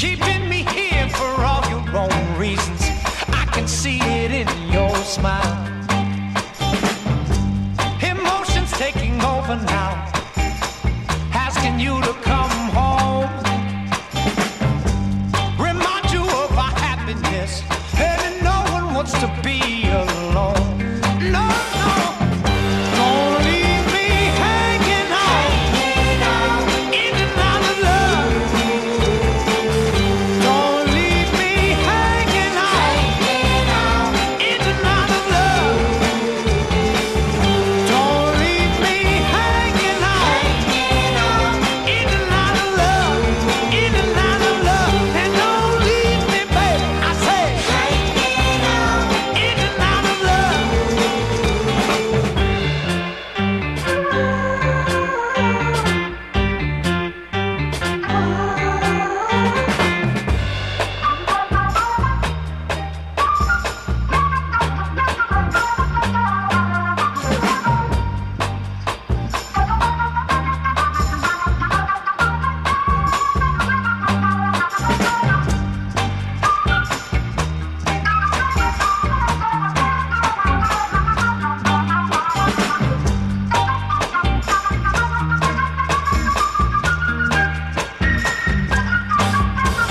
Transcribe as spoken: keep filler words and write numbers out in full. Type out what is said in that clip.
keeping me here for all your own reasons. I can see it in your smile. Emotions taking over now, asking you to come